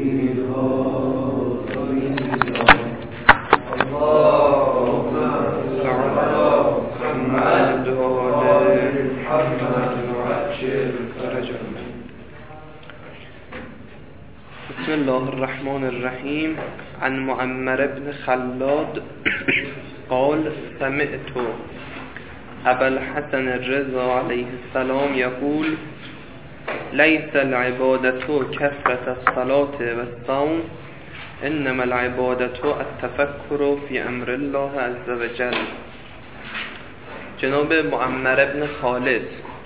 بسم الله الرحمن الرحیم. عن معمر بن خلاد قال سمعت ابا الحسن الرضا علیه السلام یقول ليس العبادة كثرة الصلاة والصوم انما العبادة التفكر في امر الله عز وجل. جناب معمر بن خالد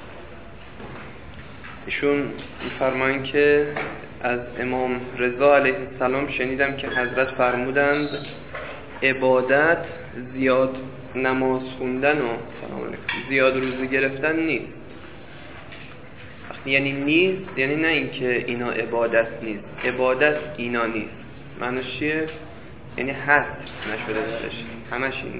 ایشون فرمان که از امام رضا علیه السلام شنیدم که حضرت فرمودند عبادت زیاد نماز خوندن و زیاد روزه گرفتن نیست. یعنی نیست یعنی نه اینکه اینا عبادت نیست، عبادت اینا نیست. معنیش چیه؟ یعنی حد نشده بشه، همش این.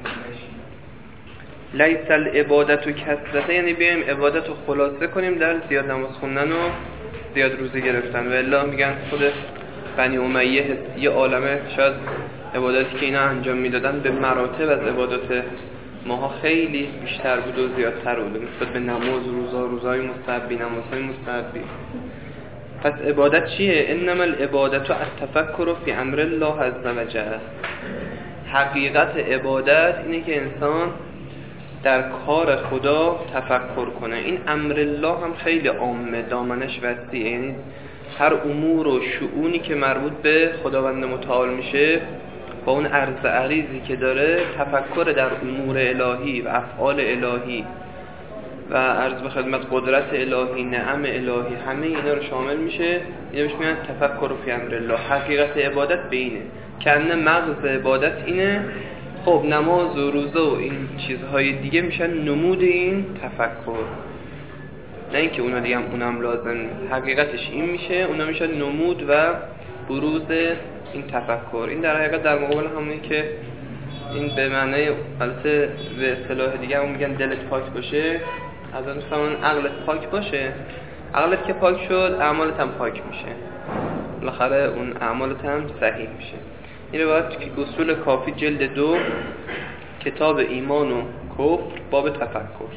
لیس العبادت و کثرت، یعنی بیایم عبادت رو خلاصه کنیم در زیاد نماز خوندن و زیاد روزه گرفتن. و الا میگن خود بنی امیه یه عالمه شاید عبادتی که اینا انجام میدادن به مراتب از عبادات ماها خیلی بیشتر بود و زیادتر بود نسبت به نماز روزای مستحبی، نمازهای مستحبی. پس عبادت چیه؟ انما العبادت التفکر فی امر الله عز وجل. حقیقت عبادت اینه که انسان در کار خدا تفکر کنه. این امر الله هم خیلی عامه، دامنش وسیعه، یعنی هر امور و شؤونی که مربوط به خداوند متعال میشه با اون عرض عریضی که داره تفکر در امور الهی و افعال الهی و عرض به خدمت قدرت الهی، نعم الهی، همه اینا رو شامل میشه. اینا بهش میگن تفکر فی امر الله. حقیقت عبادت به اینه، کنه مغز عبادت اینه. خب نماز و روزه و این چیزهای دیگه میشن نمود این تفکر، نه اینکه اونا دیگه هم اونم لازم. حقیقتش این میشه، اونا میشن نمود و بروز این تفکر. این در حقیقت در مقابل همونی که این به معنی البته به اصطلاح دیگه هم میگن دلت پاک باشه، از اون سمون عقلت پاک باشه. عقلت که پاک شد اعمالت هم پاک میشه، بالاخره اون اعمالت هم صحیح میشه. این رو باید اصول کافی جلد 2 کتاب ایمان و کفر باب تفکر.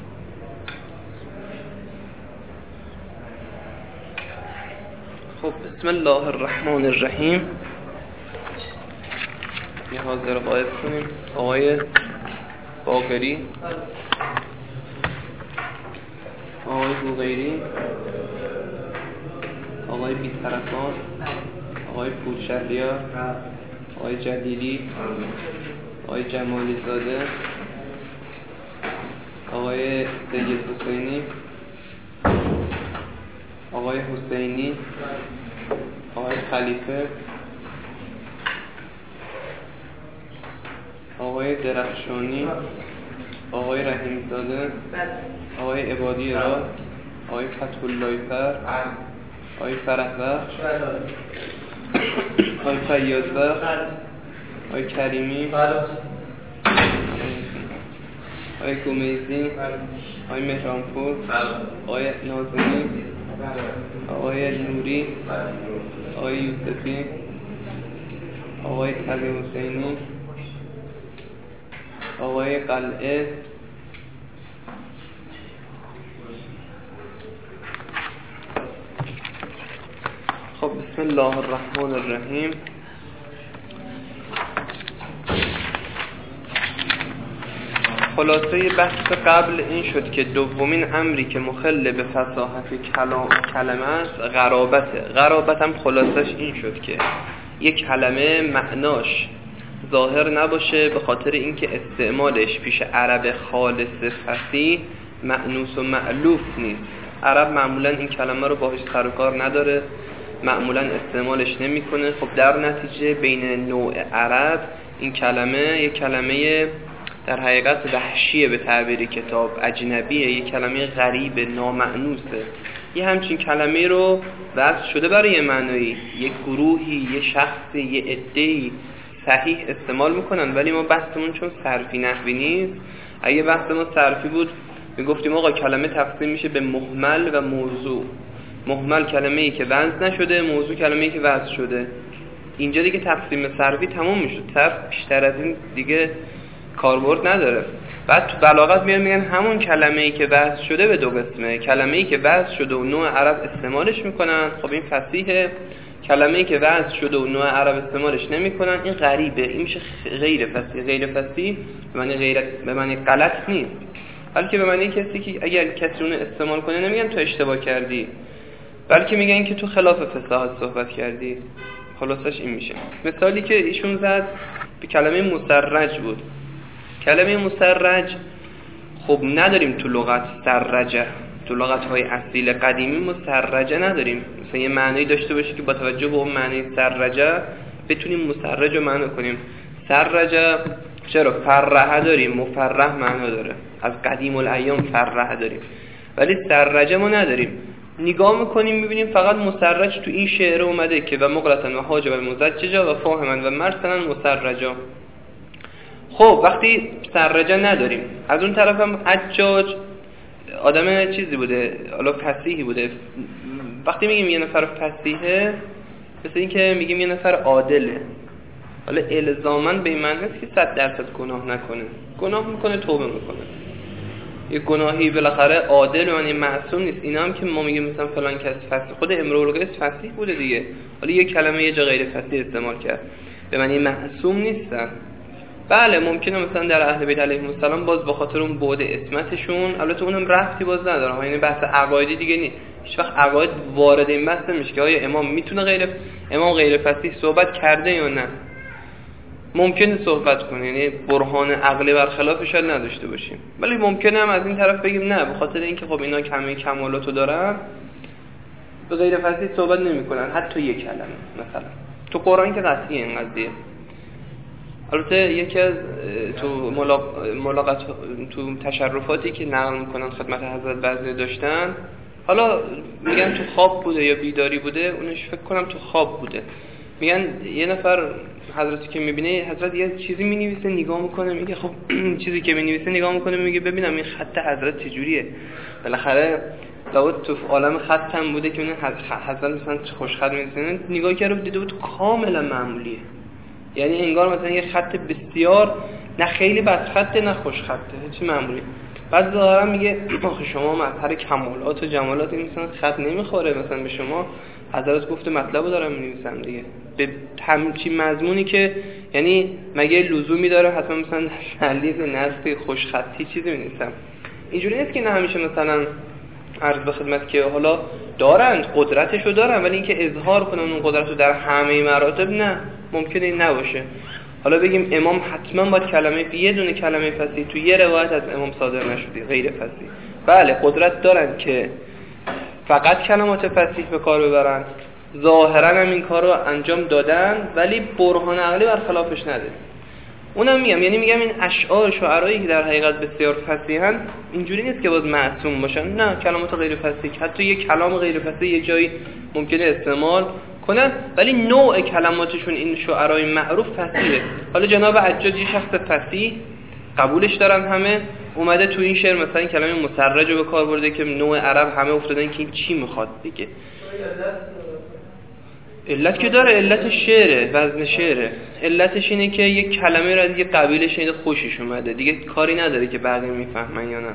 خب بسم الله الرحمن الرحیم. یه حاضر قائب کنیم. آقای باقری، آقای بوغیری، آقای بی‌طرفان، آقای پورشهریار، آقای جلیلی، آقای جمالی زاده، آقای سید حسینی، آقای حسینی، آقای خلیفه، آقای درخشانی، آقای رحیمزاده، آقای عبادی را، آقای فتح‌الله فر، آقای فرحبخش، آقای فیاضبخش، آقای کریمی، آقای گمیزی، آقای مهرانپور، آقای نازمی، آقای نوری، آقای یوسفی، آقای تقی حسینی، آقای قلعه، خب بسم الله الرحمن الرحیم. خلاصه بحث قبل این شد که دومین امری که مخل به فصاحت کلمه است غرابته. غرابت هم خلاصش این شد که یک کلمه معناش ظاهر نباشه به خاطر اینکه استعمالش پیش عرب خالص فصیح مأنوس و مألوف نیست. عرب معمولا این کلمه رو باهاش سر و کار نداره، معمولا استعمالش نمیکنه. خب در نتیجه بین نوع عرب این کلمه یک کلمه در حقیقت وحشیه، به تعبیر کتاب اجنبیه، یک کلمه غریب نامعنوسه. یه همچین کلمه رو وضع شده برای یه معنایی، یک گروهی، یه شخصی، یه عده‌ای صحیح استعمال میکنن. ولی ما بحثمون چون صرفی نحوی نیست، اگه بحث ما صرفی بود میگفتیم آقا کلمه تقسیم میشه به مهمل و موضوع. مهمل کلمه‌ای که وزن نشده، موضوع کلمه‌ای که وزن شده. اینجا دیگه تقسیم صرفی تموم میشه. صرف بیشتر از این دیگه کاربرد نداره. بعد تو بلاغت میگن همون کلمه‌ای که وزن شده به دو قسمه. کلمه‌ای که وزن شده و نوع عرب استعمالش میکنن، خب این فصیحه. کلمه‌ای که وزن شده و نوع عرب استعمالش نمیکنن، این غریبه. این میشه غیر فصیح. غیر فصیح به معنی غلط نیست، بلکه به معنی کسی که اگر کسی اون استعمال کنه نمیگن تو اشتباه کردی، بلکه میگن که تو خلاف فصاحت صحبت کردی. خلاصش این میشه. مثالی که ایشون زد به کلمه مسرج بود. کلمه مسرج خب نداریم تو لغت سرجه، تو لغت‌های اصیل قدیمی مسرجه نداریم. مثلا یه معنی داشته باشه که با توجه به اون معنی سرجه بتونیم مسرج رو معنی کنیم. سرجه چرا؟ فرحه داریم، مفرح معنا داره، از قدیم الایام فرحه داریم، ولی سرجه ما نداریم. نگاه میکنیم میبینیم فقط مسرج تو این شعر اومده که و مغلطن و حاجب و مزججا و فاهمن و مرسنن مسرجا. خب وقتی سرجه نداریم، از اون طرف هم حجاج آدم چیزی بوده، حالا فصیحی بوده. وقتی میگیم یه نفر فصیحه، مثل این که میگیم یه نفر عادله. حالا الزاماً به این معنی نیست که 100% گناه نکنه، گناه میکنه، توبه میکنه. یه گناهی بالاخره عادل و یعنی معصوم نیست. اینا هم که ما میگیم مثلا فلان کس فصیح، خود امرؤ القیس فصیح بوده دیگه، حالا یه کلمه یه جا غیر فصیح استعمال کرد، به معنی معصوم نیستن. بله ممکنه مثلا در اهل بیت علیهم السلام باز به خاطر اون بعد عصمتشون، البته اونم ربطی باز نداره، یعنی بحث عقایدی دیگه نیست. هیچ وقت عقاید وارد این بحث نمیشه که آیا امام میتونه امام غیر فصیح صحبت کرده یا نه. ممکنه صحبت کنه، یعنی برهان عقلی برخلافش شاید نداشته باشیم، ولی ممکنه هم از این طرف بگیم نه، به خاطر اینکه خب اینا کمی کمالاتو دارن به غیر فصیح صحبت نمیکنن، حتی یک کلمه. مثلا تو قرآن که قطعیه این قضیه. البته یکی از تو ملاقات تو تشرفاتی که نقل میکنن خدمت حضرت بعضی داشتن، حالا میگن تو خواب بوده یا بیداری بوده، اونش فکر کنم تو خواب بوده. میگن یه نفر حضرتی که میبینه، حضرت یه چیزی مینویسه نگاه میکنه، میگه خب چیزی که مینویسه نگاه میکنه، میگه ببینم این خط حضرت چجوریه. بالاخره داود تو عالم خط هم بوده که اون حضرت مثلا خوش خط می‌نویسن، نگاه کرده دیده بود کاملا معمولیه، یعنی انگار مثلا یه خط بسیار نه خیلی بد خطه نه خوش خطه، هیچ معمولی. بعد ظاهرا میگه آخه شما مظهر کمالات و جمالات این مثلا خط نمیخوره مثلا به شما. حضرت گفته مطلبو دارم می‌نویسم دیگه، به همچین مضمونی که یعنی مگه لزومی داره حتما مثلا شلیق نصب خوش خطی چیزی می‌نویسم. اینجوری نیست که نه همیشه مثلا عرض به خدمت که حالا دارن قدرتشو دارن، ولی اینکه اظهار کنن اون قدرتو در همه مراتب نه، ممکنه این نباشه. حالا بگیم امام حتما باید کلمه یه دونه کلمه فصیح تو یه روایت از امام صادر نشده غیر فصیح. بله قدرت دارن که فقط کلمات فصیح به کار ببرن، ظاهرا هم این کار رو انجام دادن، ولی برهان عقلی برخلافش نده. اونم میگم، یعنی میگم این اشعار شعرایی که در حقیقت بسیار فصیحن اینجوری نیست که باز معصوم باشن، نه، کلمات غیر فصیح، حتی یک کلام غیر فصیح یه جایی ممکنه استعمال کنن، ولی نوع کلماتشون این شعرای معروف فصیحه. حالا جناب عجاج یه شخص فصیح قبولش دارن همه، اومده تو این شعر مثلا این کلمه مسرج رو به کار برده که نوع عرب همه افتادن که این چی میخواد دیگه. علت که داره، علت شعره، وزن شعره. علتش اینه که یک کلمه رو از یه قبیله شنیده خوشش اومده، دیگه کاری نداره که بقیه میفهمن یا نه.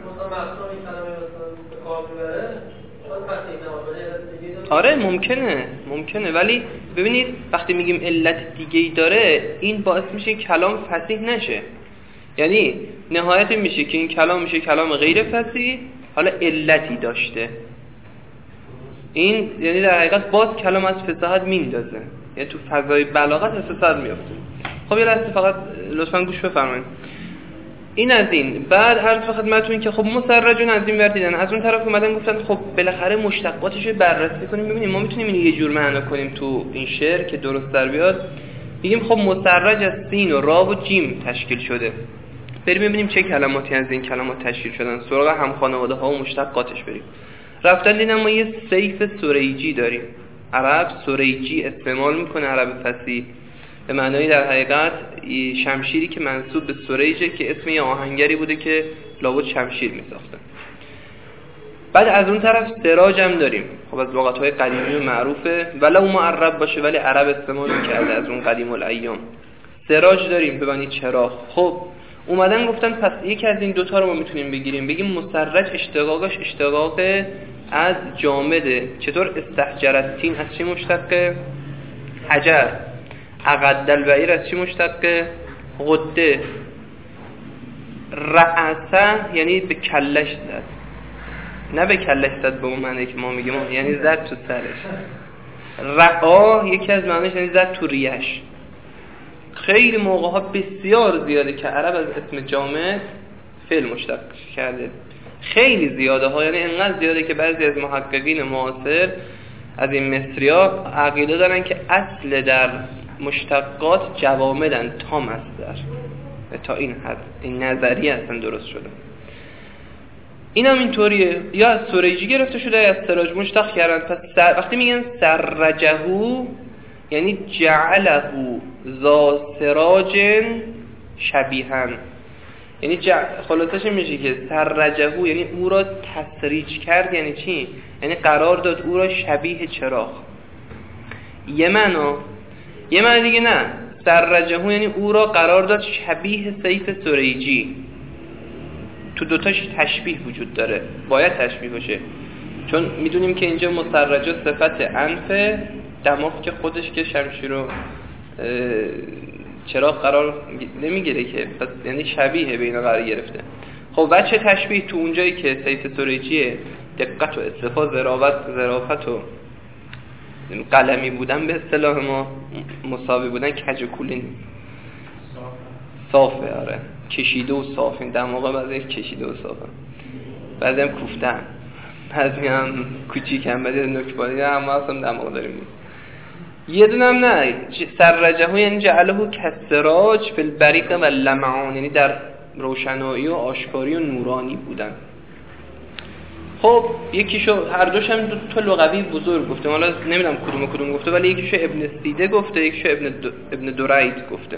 آره ممکنه، ولی ببینید وقتی میگیم علت دیگه‌ای داره، این باعث میشه کلام فصیح نشه. یعنی نهایت میشه که این کلام میشه کلام غیر فصیح، حالا علتی داشته. این یعنی در حقیقت باز کلام از فصاحت میندازه، یعنی تو فضای بلاغت از فصاحت میفته. خب یه لحظه فقط لطفاً گوش بفرمایید. این از این. بعد عرض خدمتتون که خب مسرجون از این ور دیدن، از اون طرف اومدن گفتن خب بالاخره مشتقاتش رو بررسی کنیم ببینیم ما میتونیم این یه جور معنا کنیم تو این شعر که درست در بیاد. میگیم خب مسرج از سین و را و جیم تشکیل شده، بریم ببینیم چه کلماتی از این کلمات تشکیل شدن، سراغ هم خانواده ها و مشتقاتش بریم. رفتن دیدن ما یه سیف سریجی داریم، عرب سریجی استعمال میکنه، عرب فصیح، به معنای در حقیقت شمشیری که منسوب به سریجه که اسم یه آهنگری بوده که لابد شمشیر میساخته. بعد از اون طرف سراج هم داریم. خب از لغت‌های قدیمی و معروفه، ولو معرب باشه ولی عرب استعمال می‌کرده از اون قدیم الایام. سراج داریم به معنی چراغ. خب اومدن گفتن پس یکی از این دوتا رو ما میتونیم بگیریم، بگیم مسرج اشتقاقش اشتقاق از جامده. چطور؟ استحجرتین از چی مشتقه؟ حجر. اقد البعیر از چی مشتقه؟ غده. رأسه یعنی به کلش زد، نه به کلش زد به اون معنی که ما میگیم، یعنی زد تو سرش. رعا یکی از معنیش یعنی زد تو ریش. خیلی موقع ها بسیار زیاده که عرب از اسم جامد فعل مشتق کرده، خیلی زیاده ها، یعنی انقدر زیاده که بعضی از محققین معاصر از این مصریا عقیده دارن که اصل در مشتقات جوامدن تا مصدر، تا این حد این نظریه اصلا درست شده. این هم اینطوریه، یا از سریجی گرفته شده یا از سراج مشتق کردن. پس وقتی میگن سرجهو یعنی جعلهو ذا سراج شبیهن، یعنی خلاصش میشه که سرجهو یعنی او را تسریج کرد. یعنی چی؟ یعنی قرار داد او را شبیه چراغ. یه معنی دیگه نه، سرجهو یعنی او را قرار داد شبیه سیف سریجی. تو دوتاش تشبیه وجود داره، باید تشبیه باشه، چون میدونیم که اینجا مسرجه صفت انف دماغ که خودش که شمشیر و چراغ قرار نمیگیره که، پس یعنی شبیه به اینا قرار گرفته. خب بچه تشبیه تو اونجایی که سیف سریجیه دقت و اصطفا ظرافت و قلمی بودن به اصطلاح ما مساوی بودن، کج و کولی نیست، صافه. آره کشیده و صاف. این دماغه بعضی کشیده و صافه، بعضی هم کوفتن، بعضی هم کوچیک هم، بعضی نکبانی هم اصلا دماغ داریم. یه دونم نه، سرجهو یعنی جعلهو کسراج فی البریق و لمعان، یعنی در روشنایی و آشکاری و نورانی بودن. خب یکیشو هر دوش هم دو تا لغوی بزرگ گفته، حالا نمیدونم کدوم گفته، ولی یکیشو ابن سیده گفته، یکیشو ابن درید گفته.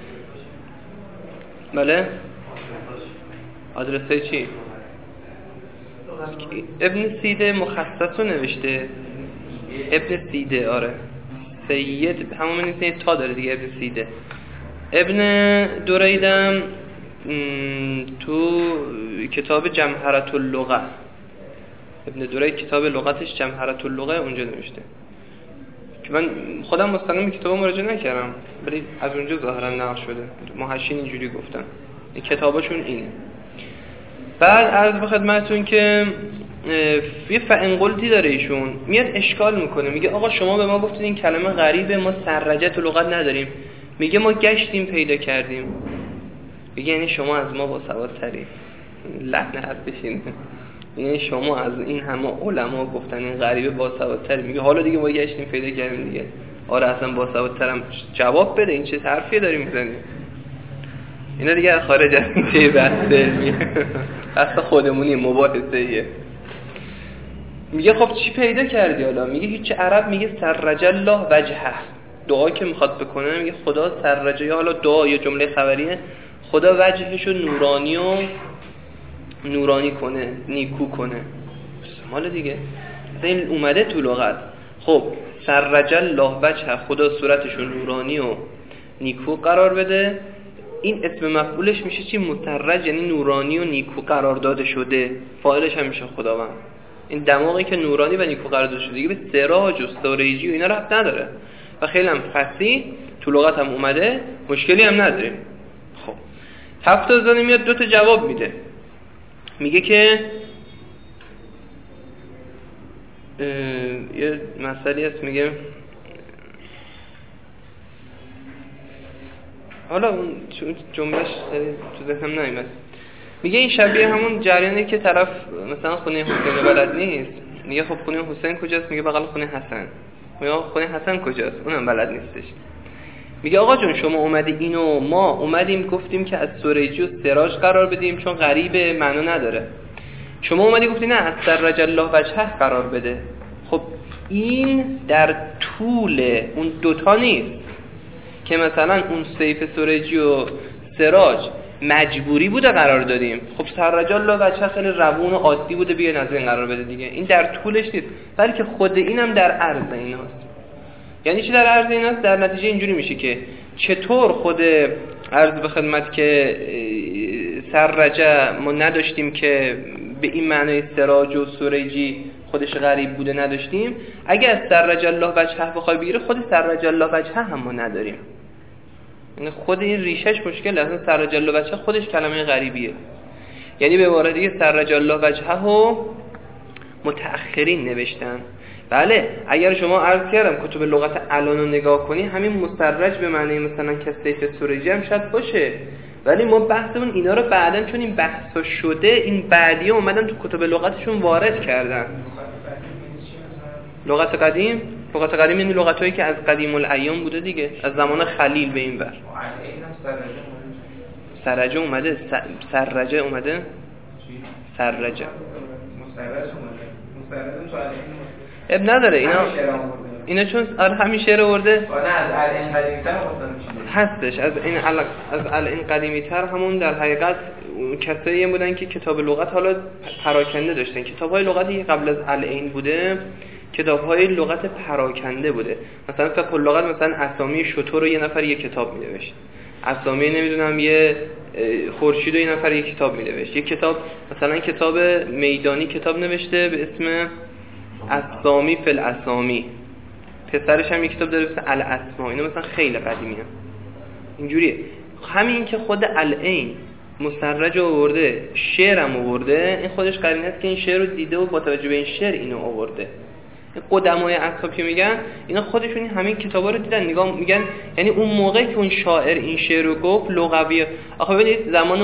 بله آدرسه چی؟ ابن سیده مخصصو نوشته، ابن سیده. آره سید همون نیست، تا داره دیگه ابن سیده. ابن دریدم تو کتاب جمهرة اللغة، ابن درید کتاب لغتش جمهرة اللغة اونجا نوشته که من خودم مستقیم کتابو مراجعه نکردم، ولی از اونجا ظاهرا نقل شده، محشین اینجوری گفتن، این کتاباشون اینه. بعد عرض به خدمتتون که یه فانقلتی داره ایشون، میاد اشکال میکنه، میگه آقا شما به ما گفتید این کلمه غریبه، ما سرجه تو لغت نداریم. میگه ما گشتیم پیدا کردیم. میگه یعنی شما از ما باسوادتری، لعنت بشین، یعنی شما از این همه علما گفتن این غریبه باسوادتری. میگه حالا دیگه ما گشتیم پیدا کردیم دیگه. آره اصلا باسوادترم جواب بده، این چه حرفی داری میزنی؟ اینا دیگه خارج از این بحث علمیه، بحث خودمونی مباحثه‌ایه. میگه خب چی پیدا کردی حالا؟ میگه هیچ. عرب میگه سرج الله وجهه، دعا که میخواد بکنه میگه خدا سرج، یا حالا دعا یا جمله خبریه، خدا وجهشو نورانی کنه، نیکو کنه. مال دیگه این اومده تو لغت. خب سرج الله وجهه، خدا صورتشو نورانی و نیکو قرار بده. این اسم مفعولش میشه چی؟ مسرج، یعنی نورانی و نیکو قرار داده شده. فاعلش هم میشه خداوند. این دماغی که نورانی و نیکو قرار داده شده دیگه به سراج و سریجی و اینا ربط نداره و خیلی هم فصیح تو لغت هم اومده، مشکلی هم نداریم. خب هفتازانی میاد دوتا جواب میده، میگه که یه مسئله هست، میگه حالا اون جملهش تو ذهنم نمیاد. میگه این شبیه همون جریانی که طرف مثلا خونه حسین بلد نیست، میگه خب خونه حسین کجاست؟ میگه بغل خونه حسن. میگه خونه حسن کجاست؟ اونم بلد نیستش. میگه آقا جون شما اومدی اینو، ما اومدیم گفتیم که از سریجی و سراج قرار بدیم چون غریبه معنا نداره. شما اومدی گفتی نه از سرج الله وجهه قرار بده. خب این در طول اون دوتا نیست که مثلا اون سیف سریجی و سراج مجبوری بوده قرار دادیم. خب سررجال لا بچه خیلی روون و عادی بوده بیا نظر این قرار بده دیگه. این در طولش نیست، بلکه خود اینم در عرض ایناست. یعنی چی در عرض ایناست؟ در نتیجه اینجوری میشه که چطور خود عرض به خدمت که سررجه ما نداشتیم که به این معنای سراج و سریجی خودش غریب بوده نداشتیم، اگه از سررجه الله وجهه بخوای بگیره خود سررجه الله وجهه هم ما نداریم. یعنی خود این ریشش مشکل، اصلا سررجه الله وجهه خودش کلمه غریبیه. یعنی به عبارت دیگه سررجه الله وجهه رو متأخرین نوشتن. بله اگر شما عرض کردم کتب لغت الان رو نگاه کنی همین مسرج به معنی مثلا کسیف سریجی هم شاید باشه، ولی ما بحثمون اینا رو بعدن چون این بحثا شده این بعدی اومدن تو کتب لغتشون وارد کردن. لغت قدیم یعنی لغتایی که از قدیم الایام بوده دیگه، از زمان خلیل به این ور. سررجه اومده، سررجه اومده، سررجه اب نداره اینا چون همین شعر آورده نه از الان قدیمی‌تر هستش، از الان قدیمی‌تر همون در حقیقت کسایی بودن که کتاب لغت حالا پراکنده داشتن. کتاب‌های لغتی که قبل از الان بوده کتاب‌های لغت پراکنده بوده. مثلا فقه لغت مثلا اسامی شتر رو یه نفر یه کتاب می‌نوشت، اسامی نمیدونم یه خورشید رو یه نفر یه کتاب می‌نوشت، یه کتاب مثلا کتاب میدانی کتاب نوشته به اسم اسامی فی الاسامی، پسرش هم یک کتاب داره مثل الاسما. اینا مثلا خیلی قدیمیه اینجوریه. همین که خود العین مسرج آورده شعرم آورده این خودش قرینه است که این شعر رو دیده و با توجه به این شعر اینو آورده. قدمای اصحاب که میگن اینا خودشون همین کتابا رو دیدن نگاه میگن، یعنی اون موقعی که اون شاعر این شعر رو گفت لغویه. آخه ببینید زمان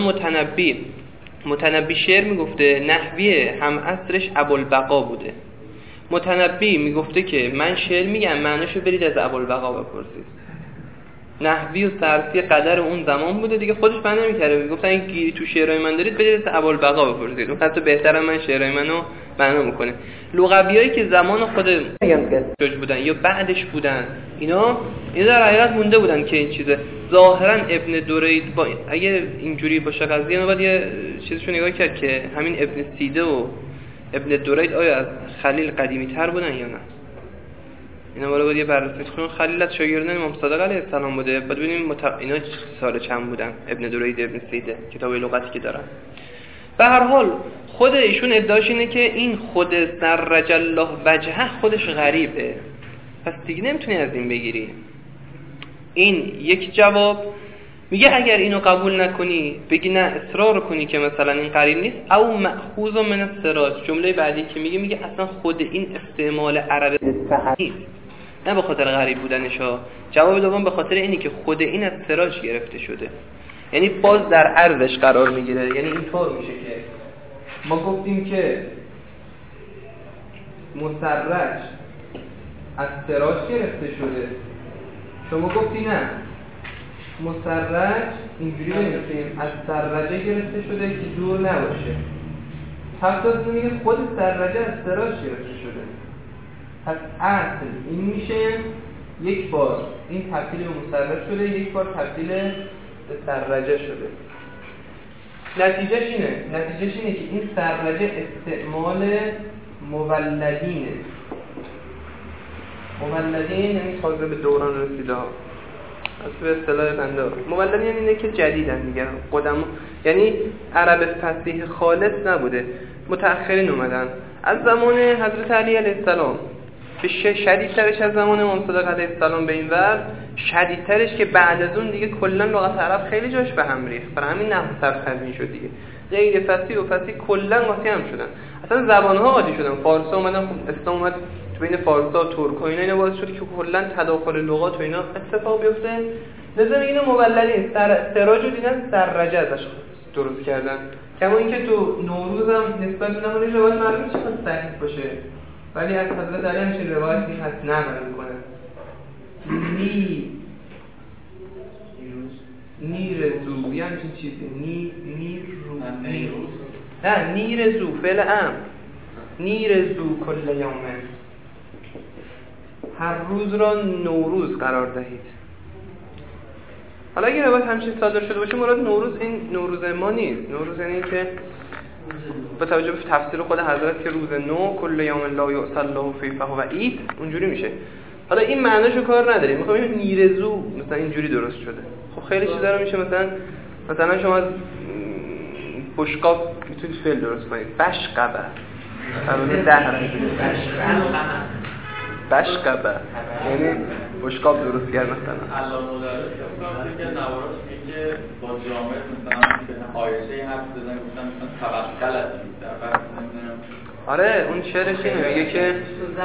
متنبی شعر میگفته، نحوی هم عصرش ابوالبقا بوده. متنبی میگفته که من شعر میگم معنیشو برید از ابوالبقا بپرسید. نحوی و صرفی قدر اون زمان بوده دیگه، خودش بند نمی‌کره. میگفتن این گیری تو شعرهای من دارید برید از ابوالبقا بپرسید، اون حتی بهتره من شعرهای منو معنا میکنه. لغویایی که زمان خود جوج بودن یا بعدش بودن اینا در حقیقت مونده بودن که این چیزه. ظاهرا ابن درید با اگه اینجوری باشه قضیه نباید یه چیزشو نگاه کرد که همین ابن سیده و ابن درید آیا از خلیل قدیمی تر بودن یا نه. اینا باید یه بررسی کنیم. خلیل از شاگردان امام صادق علیه السلام بوده، بعد ببینیم اینا سال چند بودن. ابن درید ابن سیده کتاب لغتی که دارن. به هر حال خود ایشون ادعاش اینه که این خود سررج الله وجهه خودش غریبه، پس دیگه نمیتونی از این بگیری. این یک جواب. میگه اگر اینو قبول نکنی بگی نه اصرار کنی که مثلا این قریب نیست، او مأخوذ من السراج. جمله بعدی که میگه اصلا خود این استعمال عرب نیست، نه به خاطر غریب بودنشا. جواب دوم به خاطر اینی که خود این از سراج گرفته شده، یعنی باز در عرضش قرار میگیره. یعنی اینطور میشه که ما گفتیم که مسرج از سراج گرفته شده، شما گفتی نه مسرج اینجوری بنویسیم از سررجه گرفته شده که دور نباشه. حتی میگه خود سررجه از سراج گرفته شده. پس اصل این میشه یک بار این تبدیل به مسرج شده، یک بار تبدیل به سررجه شده. نتیجهش اینه که این سررجه استعمال مولدینه. مولدین یعنی تازه به دوران رسیده ها، از به اصطلاح بنده مولدین یعنی اینه که جدیدن دیگه، یعنی عرب فصیح خالص نبوده، متأخرین اومدن از زمان حضرت علی علیه السلام. به شدیدترش از زمان امام صادق علیه السلام به این ور، شدیدترش که بعد از اون دیگه کلا لغت عرب خیلی جاش به هم ریخت، برای همین نحو سرخزین شد دیگه. غیر فصیح و فصیح کلا قاطی هم شدن، اصلا زبان‌ها قاطی شدن. فارسی اومدن، خب اسلام اومد تو بین فارسا و ترک و اینا باعث شد که کلا تداخل لغات و اینا اتفاق بیفته. لازم اینو مولدین سراج رو دیدن سررجه ازش درست کردن. کما اینکه تو نوروز هم نسبت به نمونه روایت معلوم چقدر صحیح باشه، ولی از حضرت علی همچین روایتی هست نقل میکنه. نیرزو یه همچین چیزی، نیرزو فعل امر، نیرزو کل یومه، هر روز را نوروز قرار دهید. حالا اگه روایت همچین صادر شده باشه مراد نوروز این نوروز ما نیست. نوروز یعنی که با توجه به تفسیر خود حضرت که روز نو کل یوم لا یعصی الله فیه فهو عید اونجوری میشه. حالا این معناشو کار نداریم، میخوام این نیرزو مثلا اینجوری درست شده. خب خیلی چیزا رو میشه مثلا شما از بشقاب میتونید فعل درست کنید. بشقبه فرموده 10 بشقبه یعنی بشقاب درست کرد مثلا. الله مدرس که نواراش میگه با جامعه مثلا آیشه حرف بزنن مثلا تبقلت آره اون شعرش اینه میگه که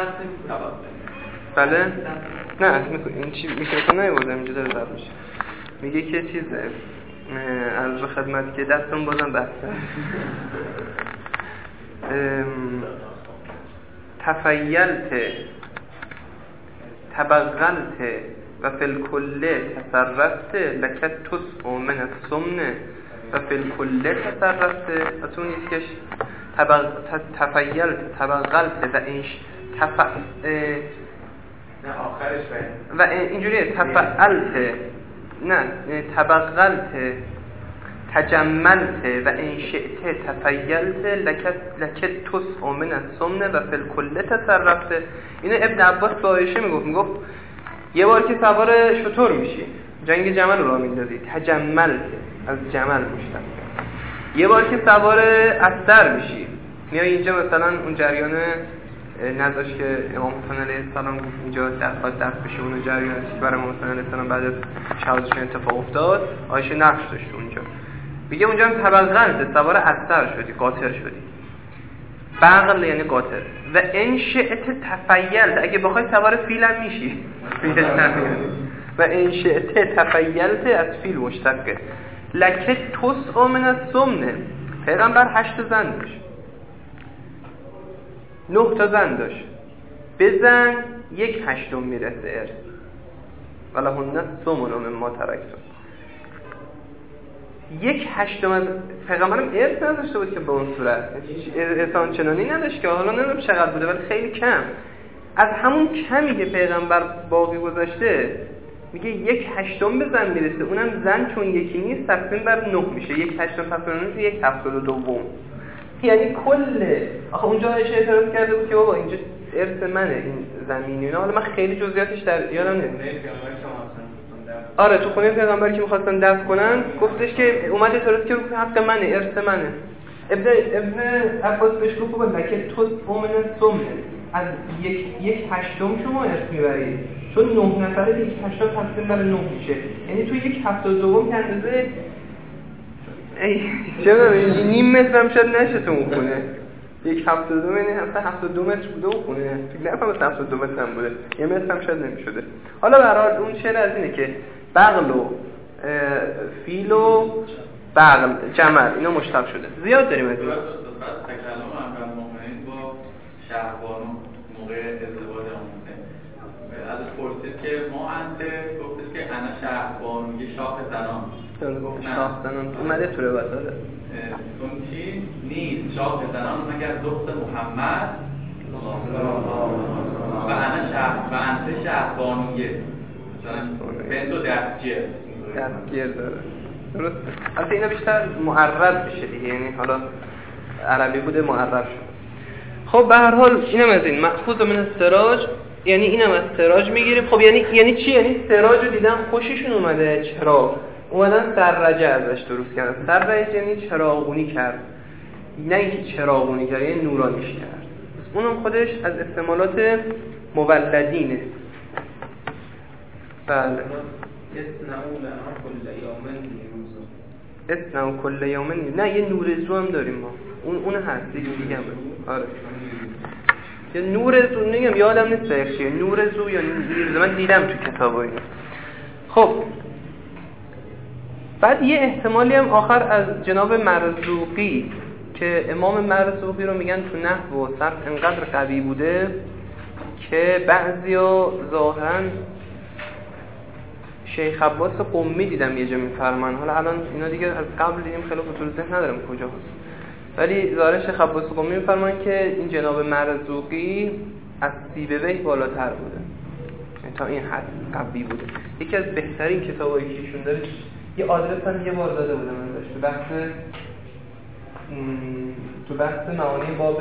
بله نه اسم این چی میکروفون نیوردم اینجا داره ضبط میشه. میگه که چیزه عرض خدمت که دستم بازم بسته تفیلت تبغلت و فی الکل تصرفت لکت تسع من السمن و فی الکل تصرفت. اصلا اون یکیش تفیلت تبغلت و اینش نه آخرش و اینجوریه تفعلت نه تبغلت تجملت و ان شئت تفیلت لکت تسع من السمن و فی الکل تصرفت. اینو ابن عباس با عایشه میگفت یه بار که سوار شتر میشی جنگ جمل رو میندازی تجملت از جمل مشتق. یه بار که سوار استر میشی میای اینجا مثلا اون جریان نذاش که امام حسین علیه السلام گفت اینجا دست بشه اون جریانی که برای امام حسین علیه السلام بعد از شهادتش اتفاق افتاد عایشه نقش داشت اونجا. میگه اونجا هم تبغلت سوار استر شدی قاطر شدی. بغل یعنی قاطر و ان شئت تفیلت اگه بخوای سوار فیل هم میشی و ان شئت تفیلت از فیل مشتقه. لکه تسع من السمن پیغمبر 8 زن داشت 9 تا زن داشت بزن 1/8 میرسه ارث ولهن ثمن مما ترکتم. 1/8 از پیغمبرم ارث نداشته بود که به اون صورت ارث چنانی نداشت که حالا نمیدونم چقدر بوده ولی خیلی کم. از همون کمی که پیغمبر باقی گذاشته میگه 1/8 به زن میرسه اونم زن چون یکی نیست تقسیم بر 9 میشه 1/8 پس اون 1/72. یعنی کل آخه اونجا عایشه اعتراض کرده بود که بابا اینجا ارث منه این زمین اینا. حالا من خیلی جزئیاتش در یادم نمیاد. آره تو خونه پیغمبر که می‌خواستن دفن کنن گفتش که اومد اعتراض کرد که حق منه ارث منه. ابن عباس بهش گفت بابا لکه تو اومن سمن از 1/8 شما ارث میبرید چون 9 نفره 1/8 تقسیم بر 9 میشه یعنی تو 1/72 که اندازه چرا نیم متر هم شاید نشه تو اون خونه 1/72 یعنی اصلا 72 متر بوده اون خونه فکر نکنم 72 متر هم بوده 1 متر هم شاید نمیشده. حالا به هر حال اون شعر از اینه که بغل و فیل و بغل جمل اینا مشتق شده. زیاد داریم از این تکلم امیرالمومنین با شهربانو موقع ازدواج آموزه از پرسید که ما انته گفتش که انا شهربانو یه شاه زنان شاه زنان اومده تو روایت داره اون چی نیست شاه زنان مگر دختر محمد و انا شهر و انته شهربانویه مثلا بنتو دستگیر داره درسته. البته اینا بیشتر معرب میشه دیگه یعنی حالا عربی بوده معرب شد. خب به هر حال اینم از این مأخوذ من السراج یعنی اینم از سراج میگیریم. خب یعنی چی؟ یعنی سراج رو دیدن خوششون اومده چراغ اومدن سررجه ازش درست کردن. سررجه یعنی چراغونی کرد نه اینکه چراغونی کرد یعنی نورانیش کرد. اونم خودش از استعمالات مولدینه. بله اسنعوا کل یوم نه یه نورزو هم داریم ما اون هست دیگه هم آره یه نورزو نگم یادم نیست دقیقاً نورزو یا نورزو من دیدم تو کتابا اینا. خب بعد یه احتمالی هم آخر از جناب مرزوقی که امام مرزوقی رو میگن تو نحو و صرف انقدر قوی بوده که بعضیا ظاهرا شیخ عباس قمی دیدم یه جا میفرمان. حالا الان اینا دیگه از قبل دیدیم خیلی خطور ذهن ندارم کجا هست ولی ظاهر شیخ عباس قمی میفرمان که این جناب مرزوقی از سیبویه بالاتر بوده تا این حد قوی بوده. یکی از بهترین کتابایی که ایشون داره، یه آدرس هم یه بار داده بودم ازش تو بحث معانی باب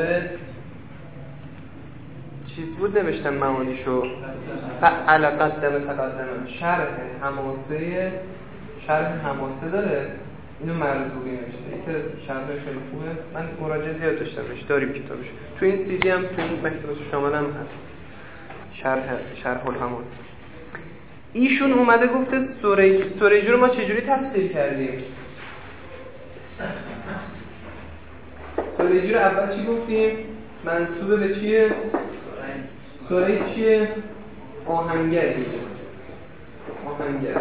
چیز بود، نوشتم معانیشو فعل قدم تقدم، شرح حماسه داره، اینو مرزوقی نوشته، که شرحش خیلی خوبه. من مراجعه زیاد داشتمش، داریم کتابش تو این سیدی هم، تو این مکتبه شامل هم هست، شرح الحماسه. ایشون اومده گفته سوریجی رو ما چجوری تفسیر کردیم. سوریجی رو اول چی گفتیم؟ منسوب به چیه؟ سوریج چیه؟ آهنگر میشه. آهنگر.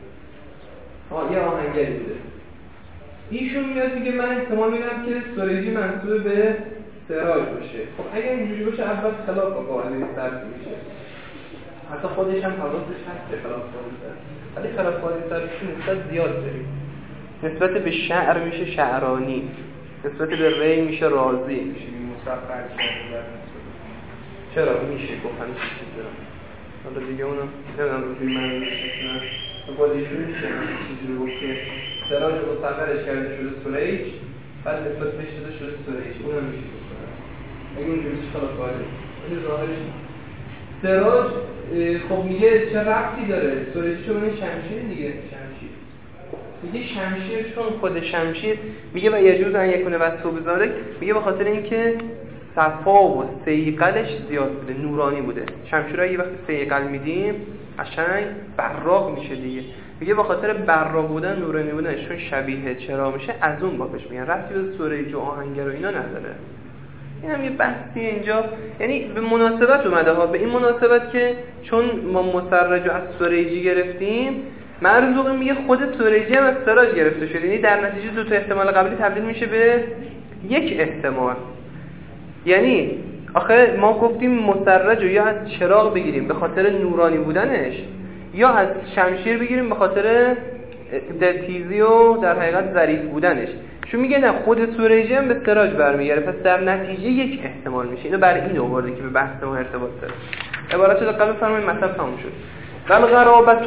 یه آهنگری بوده. ایشون میاد میگه من احتمال میدم که سوریجی منسوب به سراج باشه. خب اگر اینجوری باشه اول خلاف با قاعده صرف میشه. حتی خودش هم حواسش هست که خلاف قاعده صرف. ولی خلاف قاعده صرفش نسبت زیاد داریم. نسبت به شعر میشه شعرانی، نسبت به ری میشه رازی، میشه مصفر شعر. چرا میشه گفتن چیزی دارم. حالا دیگه اونم نمیدونم روی من میشنن با ایشون چیزی رو گفت که سراج مصفرش کرده شده سوریج، بعد نسبت بهش شده سوریج، اونم میشه گفتن اگه اونجوری خلاف قاعده. این ظاهرش سراج خب میگه چه ربطی داره؟ سوریج چون شمشیر دیگه، شمشیر میگه شمشیر، چون خود شمشیر میگه و یجوز ان یکونه وصفه بذاره، میگه به خاطر اینکه صفا و سیقلش زیاد بوده، نورانی بوده. شمشیر رو یه وقتی سیقل میدیم قشنگ براق میشه دیگه، میگه به خاطر براق بودن، نورانی بودن، چون شبیه چرا میشه، از اون بابش میگن. ربطی به سوریج و آهنگر و اینا نداره. این هم یه بحثی اینجا، یعنی به مناسبت اومده ها، به این مناسبت که چون ما مسرج از سوریجی گرفتیم، مرزوقی میگه خود سوریجی هم از سراج گرفته شده، یعنی در نتیجه دو تا احتمال قبلی تبدیل میشه به یک احتمال. یعنی آخه ما گفتیم مسرج رو یا از چراغ بگیریم به خاطر نورانی بودنش، یا از شمشیر بگیریم به خاطر تیزی و در حقیقت ظریف بودنش. چون میگه نه، خود سوریجی هم به سراج برمیگره، پس در نتیجه یک احتمال میشه. اینو برای این آورده که به بحث ما ارتباط داره. عبارت رو دقت بفرمایید، مطلب تموم شد. والغرابت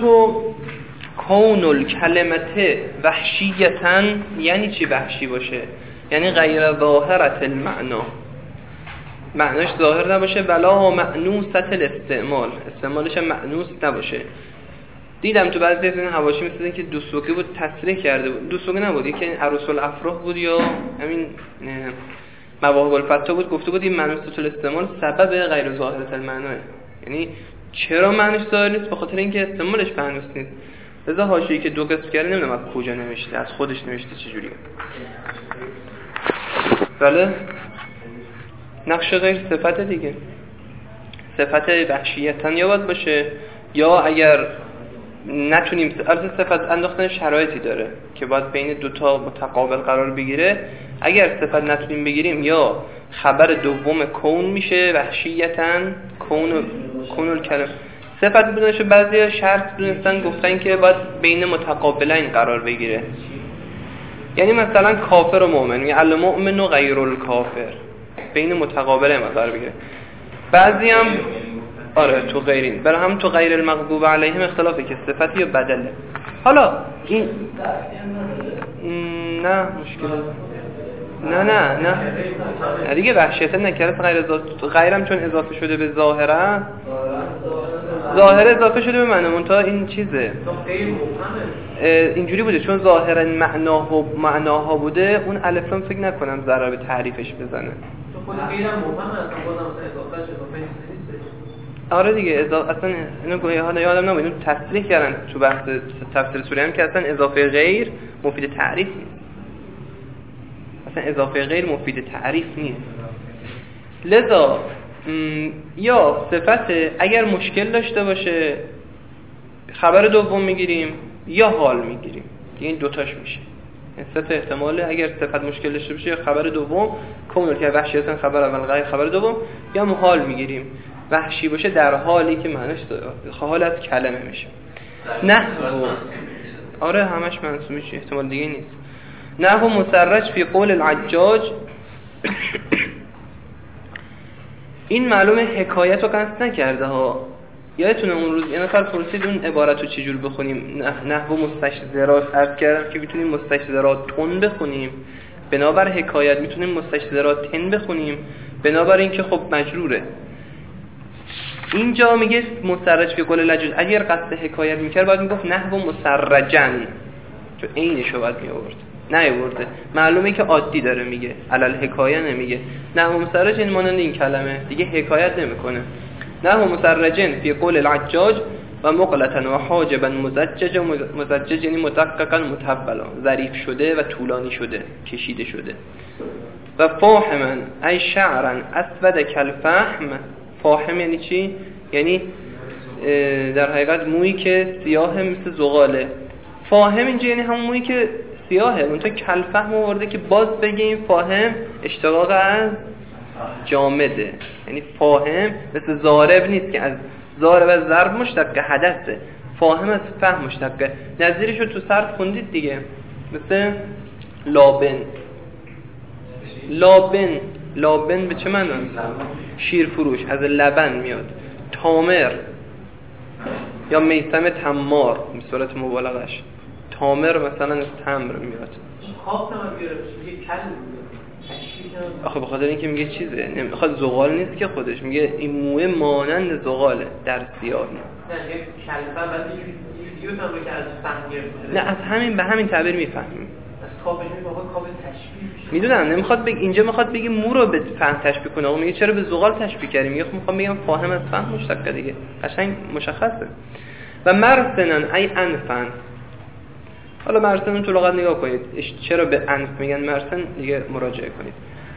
کون الکلمه وحشیتا، یعنی چی وحشی باشه؟ یعنی غیر ظاهرت المعنا، معناش ظاهر نباشه، بلا معنوست الاستعمال، استعمالش معنوس نباشه. دیدم تو بعضی از این حواشی مثل این که دوسوقی بود تصریح کرده بود، دوسوقی نبود، یکی این عروس الافراح بود یا همین مواهب الفتح بود، گفته بود این معنوست الاستعمال سبب غیر ظاهرت المعنا، یعنی چرا معنیش ظاهر نیست؟ به خاطر اینکه استعمالش معنوس نیست. لذا حاشیه‌ای که دو قسم کرده، نمیدونم از کجا نوشته، از خودش نوشته چجوریه. بله نقش غیر صفت دیگه، صفت وحشیتاً یا باید باشه، یا اگر نتونیم، البته صفت انداختن شرایطی داره که باید بین دوتا متقابل قرار بگیره. اگر صفت نتونیم بگیریم، یا خبر دوم کون میشه وحشیتاً، کون الکلمه. صفت بدونشه بعضی شرط دونستن، گفتن که باید بین متقابلین قرار بگیره. یعنی مثلا کافر و مؤمن، یعنی المؤمن و غیر الکافر، بین متقابله قرار بگیره. بعضی هم آره تو غیرین، برای هم تو غیر المغضوب علیهم اختلافه که صفتی یا بدله. حالا این نه مشکل نه دیگه وحشیتا نکرت غیرم چون اضافه شده به ظاهره، ظاهر اضافه شده به معنی، منتها این چیزه اینجوری بوده چون ظاهرا معناها بوده، اون الف لام فکر نکنم ضرر به تعریفش بزنه. آره دیگه اصلا اینو یادم نمیاد، اینو تصریح کردن تو بحث تفسیر سوره هم که اصلا اضافه غیر مفید تعریف نیست، اصلا اضافه غیر مفید تعریف نیست. لذا یا صفت اگر مشکل داشته باشه خبر دوم میگیریم یا حال میگیریم، این دوتاش میشه. سه تا احتماله، اگر صفت مشکل داشته باشه یا خبر دوم کامل که وحشیتاً خبر اول غیر خبر دوم، یا محال میگیریم وحشی باشه در حالی که معنیش حال از کلمه میشه. نه آره همش منصوب میشه، احتمال دیگه نیست. نه و مسرج فی قول العجاج این معلومه حکایت رو قصد نکرده ها، یادتونه اون روز یه نفر پرسید اون عبارت رو چجور بخونیم، نحو مستشذرات عرض کردم که میتونیم مستشذراتون بخونیم، بنابر حکایت میتونیم مستشذراتن بخونیم، بنابر اینکه خب مجروره. اینجا میگه مسرج فی قول لجوج، اگر قصد حکایت میکرد باید میگفت نحو مسرجن، تو عینشو باید میآورد، نیاورده. معلومه که عادی داره میگه، علل حکایه نمیگه. نحو مسرج این مانند این کلمه دیگه حکایت نمیکنه. نحو مسرجن فی قول العجاج و مقلتا و حاجبا مزجج، و مزجج یعنی مدققا مطولا، ظریف شده و طولانی شده، کشیده شده. و فاحما ای شعرا اسود کالفحم. فاحم یعنی چی؟ یعنی در حقیقت مویی که سیاه مثل زغاله. فاحم اینجا یعنی همون مویی که سیاهه، اونطور کالفحم آورده که باز بگیم فاحم اشتقاق از جامده، یعنی فاهم مثل ضارب نیست که از ضارب از ضرب مشتق حدثه، فاهم از فهم مشتقه. نظیرش رو تو صرف خوندید دیگه، مثل لابن. لابن به چه معنی؟ شیر فروش، از لبن میاد. تامر یا میثم تمار به صورت مبالغش. تامر مثلا از تمر میاد. آخه به خاطر اینکه میگه چیزه، نمیخواد زغال نیست که خودش میگه این موه مانند زغاله در سیاهی. نه از همین به همین تعبیر میفهمیم. میدونم نمیخواد اینجا میخواد بگه مو رو به فهم تشبیه کنه. آقا میگه چرا به زغال تشبیه کردیم؟ میگه میخوام بگم فاهم از فهم مشتقه دیگه، قشنگ مشخصه. و مرسنن ای انفن. حالا مرسن تو لغت نگاه کنید چرا به انف میگن مرسن، دیگه مراجعه کنید.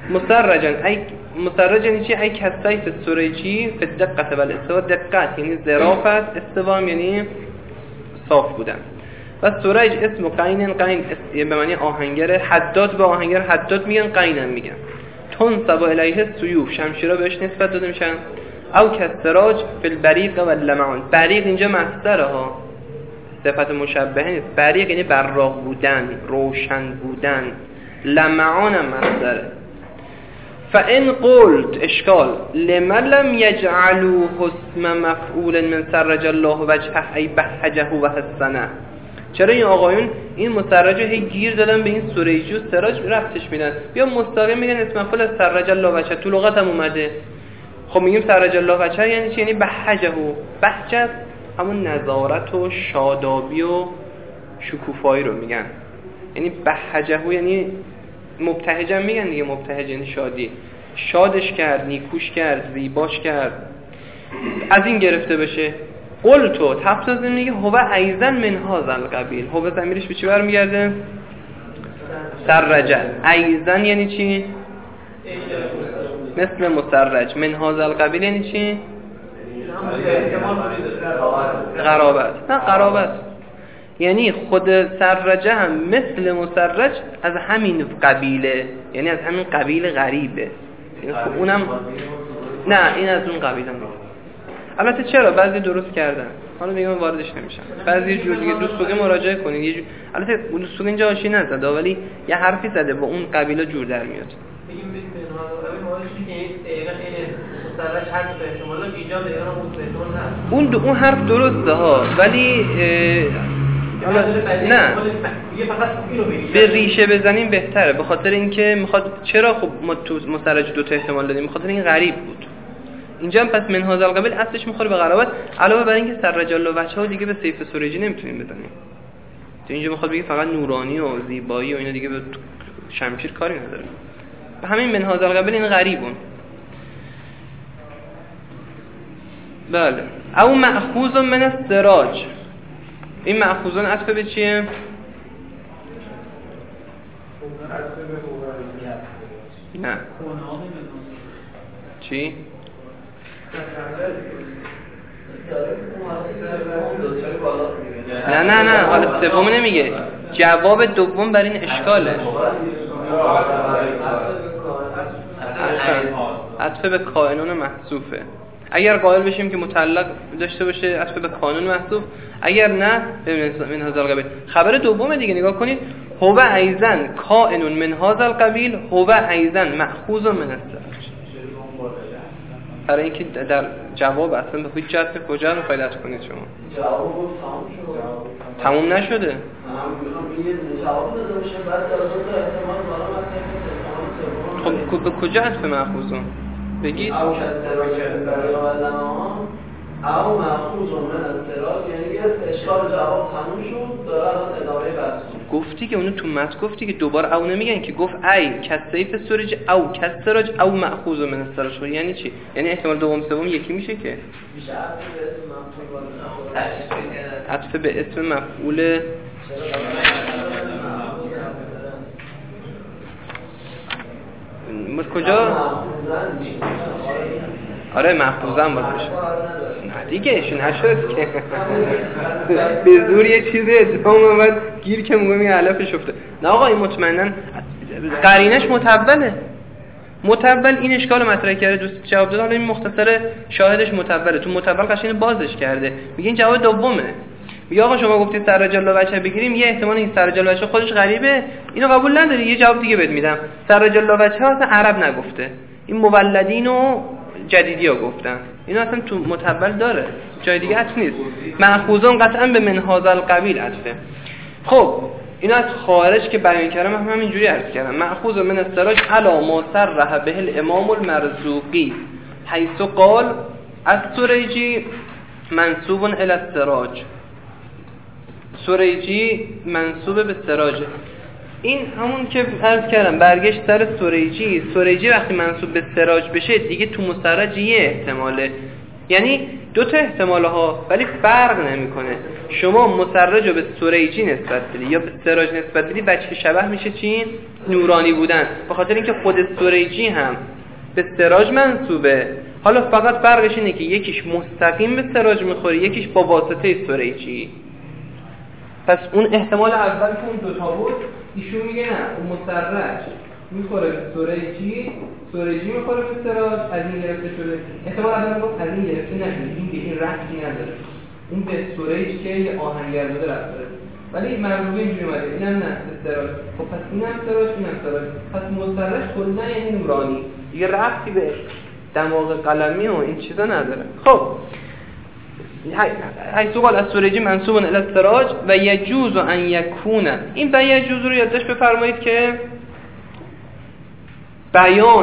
مسرجن چی؟ ای کسایف سرجی فی دقت و الاستوا. دقت یعنی ظرافت، استوا یعنی صاف بودن. و سرج اسم قین به معنی آهنگر، حداد به آهنگر حداد میگن، قینم میگن. تون سبا الیه سیوف، شمشیرها بهش نسبت داده میشن. او کسراج فی البریق و اللمعان. بریق اینجا مصدره ها، صفت مشبهه نیست. بریق یعنی براق بودن، روشن بودن. لمعان هم مصدره. فان قلت اشکال لمن لم یجعلوا حسم مفعول من سرج الله وجهه ای بهجه و حسنه. چرا این آقایون این مسرج رو هی گیر دادن به این سریجی و سراج رفتش میدن، بیا مستقیم میگن اسم مفعول از سرج الله وجهه، تو لغت هم اومده. خب میگیم سرج الله وجهه یعنی چی؟ یعنی بهجه. بهجت همون نظارت و شادابی و شکوفایی رو میگن. یعنی بهجه یعنی مبتهج هم میگن دیگه، مبتهج یعنی شادی، شادش کرد، نیکوش کرد، زیباش کرد. از این گرفته بشه. قلتو تفسیر میگه هو ایزن من هذا القبیل. هو ضمیرش به چی برمیگرده؟ سرج. ایزن یعنی چی؟ مثل مسرج. من هذا القبیل یعنی چی؟ قرابت. نه قرابت یعنی خود سرجه هم مثل مسرج از همین قبیله، یعنی از همین قبیل غریبه. یعنی خب اونم نه، این از اون قبیله نیست. البته چرا بعضی درست کردن، حالا دیگه من واردش نمیشم. بعضی جور دیگه دوستوگه مراجعه کنید. یه جور البته دوستوگه اینجا آشی نزده ولی یه حرفی زده با اون قبیله جور در میاد. بگیم اون حرف درسته ها، ولی نه به ریشه بزنیم بهتره، به خاطر اینکه میخواد. چرا خب ما تو مسرج دو تا احتمال دادیم؟ به خاطر این غریب بود. اینجا هم پس من هذا القبیل اصلش میخوره به قرابت، علاوه بر اینکه سرج الله وجهه دیگه به سیف سرجی نمیتونیم بزنیم. تو اینجا میخواد بگه فقط نورانی و زیبایی و اینا دیگه به شمشیر کاری نداره. به همین من هذا القبیل این غریبون. بله. او مأخوذ من السراج. این مأخوذان عطف به چیه؟ نه چی؟ نه حالا سوم نمیگه، جواب دوم بر این اشکاله. عطف به کائنون محذوفه. اگر قائل بشیم که متعلق داشته باشه عطف به کانون محذوف، اگر نه من هذا القبیل. خبر دوم دیگه نگاه کنید، هو ایزن کائنون من هذا القبیل، هو ایزن مأخوذ من السرج. برای اینکه در جواب اصلا به هیچ جهت کجا رو فایده کنید شما؟ جواب گفت تموم نشده. من میخوام این جواب داده باشه بعد در اصل احتمال بالا خب به کجا عطف مأخوذون؟ بگید. او کسر برای علما او مأخوذ من اضطراد، یعنی اشکال جواب تموم شد داره الان ادامه بحث. گفتی که اونو تو متن گفتی که دوباره او نمیگن که گفت ای کسیف سرج او کسراج او مأخوذ من اضطراد. یعنی چی؟ یعنی احتمال دوم سوم یکی میشه که میشه عطف به اسم مفعول. کجا؟ آره محفوظم باید بشه. نه دیگه ایشون نشد که به زور یه چیزی ادام اومد گیر که موقع میگه علفش افته. نه آقا این مطمئنن قرینش متول این اشکال مطرح کرده دوست جواب داد. حالا این مختصر شاهدش متوله، تو متول قشنگ بازش کرده میگه این جواب دومه. میگه آقا شما گفتید سرجل وجه بگیریم، یه احتمال این سرجل وجه خودش غریبه اینو قبول نداری، یه جواب دیگه بهت میدم. سرجل وجه اصلا عرب نگفته، این مولدین و جدیدیا گفتن، اینا اصلا تو متول داره، جای دیگه عطف نیست. مأخوذون قطعا به من هذا القبیل عطفه. خب اینا از خارج که بیان کردم هم اینجوری عرض کردم. مأخوذ من استراج علی ما صرح به الامام المرزوقی حیث قال السریجی منسوب الی السراج. سریجی منسوب به سراجه. این همون که عرض کردم برگشت سر سریجی وقتی منسوب به سراج بشه دیگه تو مسرج یه احتماله، یعنی دو تا احتماله ها ولی فرق نمیکنه. شما مسرج رو به سریجی نسبت بدی یا به سراج نسبت بدی وجه شبه میشه چی؟ نورانی بودن. به خاطر اینکه خود سریجی هم به سراج منسوبه، حالا فقط فرقش اینه که یکیش مستقیم به سراج میخوره یکیش با واسطه سریجی. پس اون احتمال اول که اون دوتا بود ایشون میگه نه اون مسرج میخوره به سریجی میخوره به سراج، از این گرفته شده. احتمال اول گفت از این گرفته نشده، این به این ربطی نداره، اون به سریج که یه آهنگر بوده رفت داره. ولی مرموزه اینجوری اومده اینم نه به سراج. خب پس اینم سراج اینم سراج، پس مسرج کلا یعنی نورانی، دیگه ربطی به دماغ قلمی و این چیزا نداره. خب حیث قال السریجی منسوب الی السراج و یجوز ان یکون، این و یجوز رو یادداشت بفرمایید که بیان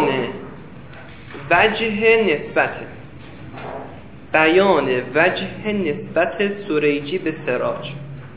وجه نسبت سریجی به سراج.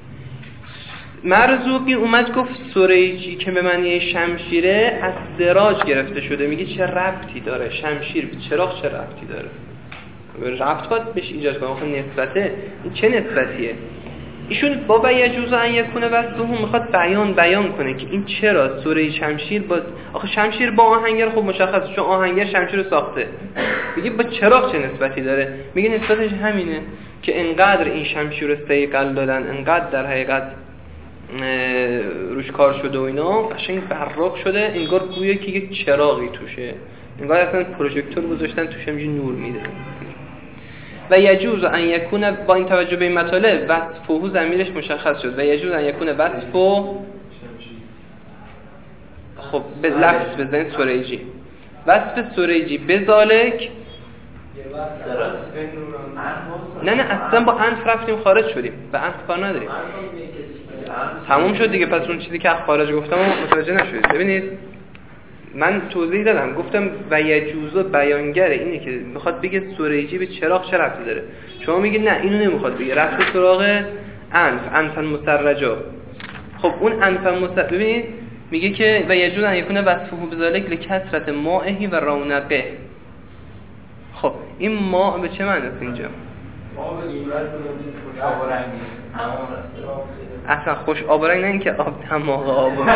مرزوقی اومد گفت سریجی که به معنی شمشیره از سراج گرفته شده، میگه چه ربطی داره شمشیر به چراغ، چه ربطی داره؟ ربط باید بهش ایجاد کنه. آخه نسبته این چه نسبتیه؟ ایشون با یجوز ان یکونه وصفه میخواد بیان کنه که این چرا سوره شمشیر با آخه شمشیر با آهنگر خب مشخصه چون آهنگر شمشیر رو ساخته، میگه با چراغ چه نسبتی داره؟ میگه نسبتش همینه که انقدر این شمشیر رو صیقل دادن، انقدر در حقیقت روش کار شده و اینا قشنگ براق شده، انگار گویا که یک چراغی توشه، انگار اصلا پروژکتور گذاشتن توش همینجوری نور میده. و یجوز ان یکون، با این توجه به این مطالب وصفه ضمیرش مشخص شد، و یجوز ان یکون وصفه خب به لفظ بزنید سریجی، وصف سریجی بذالک نه اصلا با انف رفتیم خارج شدیم، به انف کار نداریم، تموم شد دیگه. پس اون چیزی که خارج گفتم متوجه نشدید. ببینید من توضیح دادم، گفتم و یجوزو بیانگره اینه که میخواد بگه سریجی به چراغ چه ربطی داره. شما میگید نه اینو نمیخواد بگه، رفت سراغ انفن مسرجا. خب اون انفن مسرجا ببینید میگه که و یجوز ان یکون وصفه بذالک لکثرت مائه و رونقه. خب این ماء به چه معنی است اینجا؟ ما به نیمرت کنیم آب رنگی اصلا خوش آب رنگ، نه اینکه آب دماغ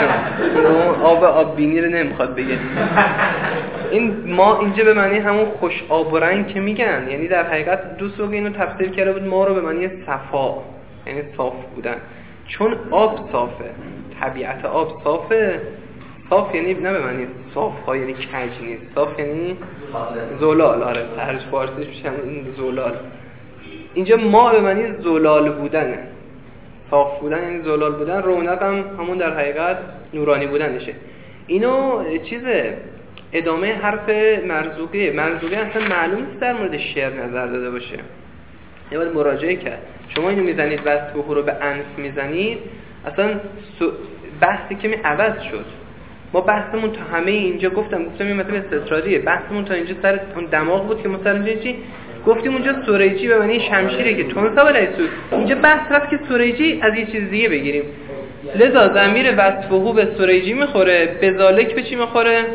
آب بینی رو نمیخواد بگه. این ما اینجا به معنی همون خوش آب رنگ که میگن، یعنی در حقیقت دو سوگ اینو تفسیر کرده بود ما رو به معنی صفا، یعنی صاف بودن، چون آب صافه، طبیعت آب صافه. صاف یعنی نه به معنی صاف ها یعنی کج نیست، صاف یعنی زلال. آره ترجمه فارسیش میشه این زلال. اینجا ما به معنی زلال بودنه، صاف بودن یعنی زلال بودن. رونق هم همون در حقیقت نورانی بودنشه. اینو چیزه ادامه حرف مرزوقه اصلا معلوم نیست در مورد شعر نظر داده باشه، یه باید مراجعه کرد. شما اینو میزنید وصفه رو به انف میزنید، اصلا بحثی که عوض شد. ما بحثمون تا همه اینجا گفتم این مطلب استطراریه، بحثمون تا اینجا سر اون دماغ بود که ما سر اینجا چی گفتیم؟ اونجا سریجی به معنی شمشیره که تونسا ولی سود. اینجا بحث رفت که سریجی از یه چیز دیگه بگیریم، لذا ضمیر وصفه به سریجی میخوره، به ذالک به چی میخوره؟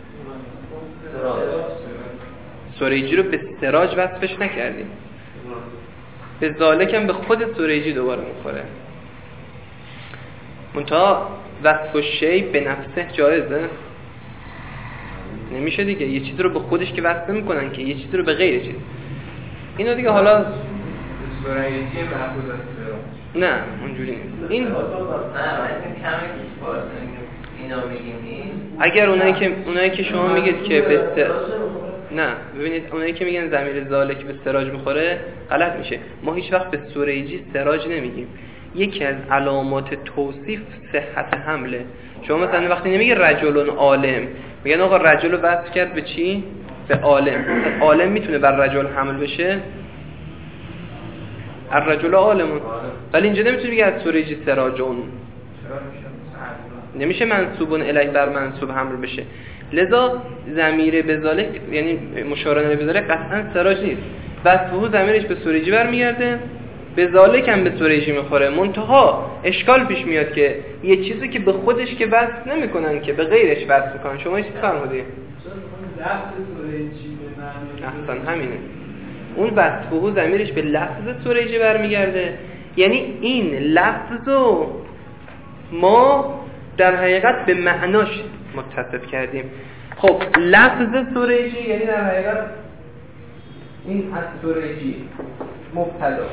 سریجی رو به سراج وصفش نکردیم، به ذالک هم به خود سریجی دوباره میخوره. منتها وصف شی به نفسه جایزه؟ نمیشه دیگه، یه چیز رو به خودش که وصف نمیکنن که، یه چیز رو به غیر چیز. اینو دیگه حالا سریجی محفوظ از سراج نه اونجوری نیست. این نه اینا میگیم اگر اونایی که شما میگید که به نه ببینید اونایی که میگن ضمیر ذالک به سراج میخوره غلط میشه. ما هیچ وقت به سریجی سراج نمیگیم. یکی از علامات توصیف صحت حمله. شما مثلا وقتی نمیگه رجل عالم، میگن آقا رجل رو وصف کرد به چی؟ به عالم. عالم میتونه بر رجل حمل بشه؟ الرجل عالمون. ولی اینجا نمیتونه بگه از سریجی سراجون، نمیشه منصوبون الیه بر منصوب حمل بشه. لذا ضمیر به ذالک یعنی مشارنه به ذالک قطعا سراج نیست. وصفه ضمیرش به سریجی برمیگرده، به ذالک هم به سریجی میخوره. منتها اشکال پیش میاد که یه چیزی که به خودش که وصف نمیکنن که به غیرش وصف میکنن. شما چی فرمودی؟ لفظ سریجی به معنی احسن همینه. اون وصفه ضمیرش به لفظ سریجی برمیگرده، یعنی این لفظو ما در حقیقت به معناش متصف کردیم. خب لفظ سریجی یعنی در حقیقت این از سریجی مبتدا،